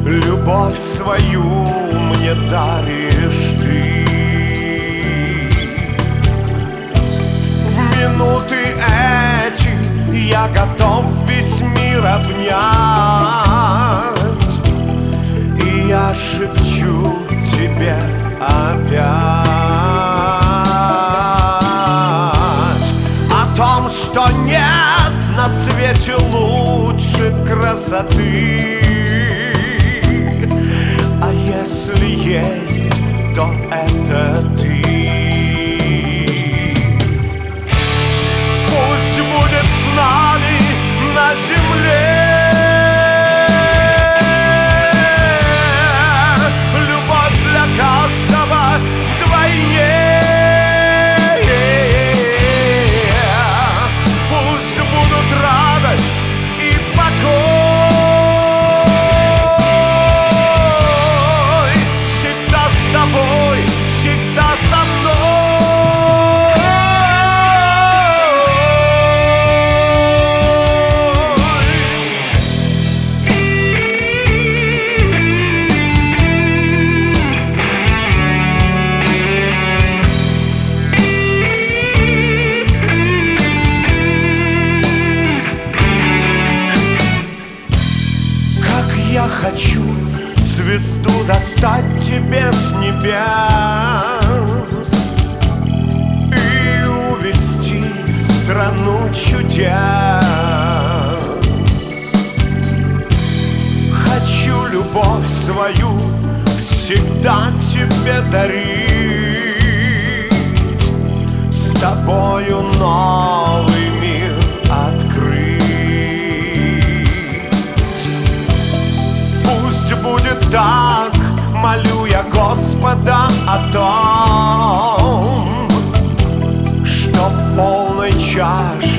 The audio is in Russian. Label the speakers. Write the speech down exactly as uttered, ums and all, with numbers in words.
Speaker 1: любовь свою мне даришь ты. В минуты эти я готов весь мир обнять, и я шепчу тебе опять о том, что нет на свете лучше красоты. А если есть, то это ты. Пусть будет с нами на земле любовь для каждого вдвойне. Пусть будут радость и покой, всегда с тобой, всегда со мной. Как я хочу звезду достать тебе с небес и увезти в страну чудес. Хочу любовь свою всегда тебе дарить, с тобою новый мир открыть. Пусть будет так, молю я Господа о том, что полной чашей